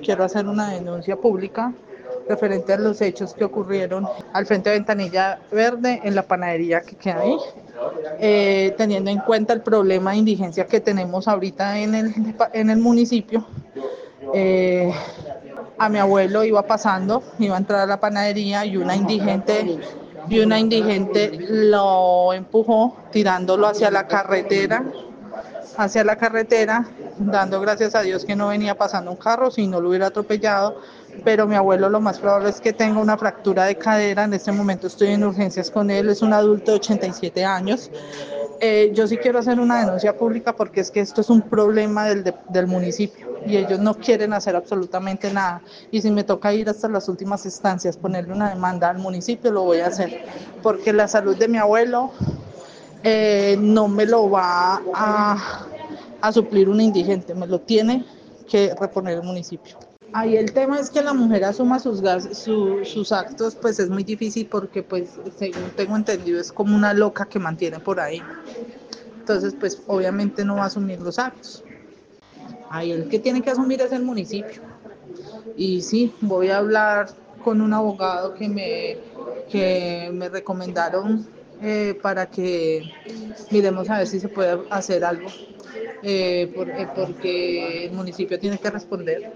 quiero hacer una denuncia pública referente a los hechos que ocurrieron al frente de Ventanilla Verde en la panadería que queda ahí, teniendo en cuenta el problema de indigencia que tenemos ahorita en el municipio. Eh, a mi abuelo iba pasando, iba a entrar a la panadería y una indigente lo empujó tirándolo hacia la carretera, dando gracias a Dios que no venía pasando un carro, si no lo hubiera atropellado, pero mi abuelo lo más probable es que tenga una fractura de cadera. En este momento estoy en urgencias con él, es un adulto de 87 años. Yo sí quiero hacer una denuncia pública porque es que esto es un problema del municipio y ellos no quieren hacer absolutamente nada. Y si me toca ir hasta las últimas instancias, ponerle una demanda al municipio, lo voy a hacer, porque la salud de mi abuelo no me lo va a suplir un indigente, me lo tiene que reponer el municipio. Ahí el tema es que la mujer asuma sus actos, pues es muy difícil porque, pues, según tengo entendido, es como una loca que mantiene por ahí. Entonces, pues, obviamente no va a asumir los actos. Ahí el que tiene que asumir es el municipio. Y sí, voy a hablar con un abogado que me recomendaron para que miremos a ver si se puede hacer algo, porque el municipio tiene que responder.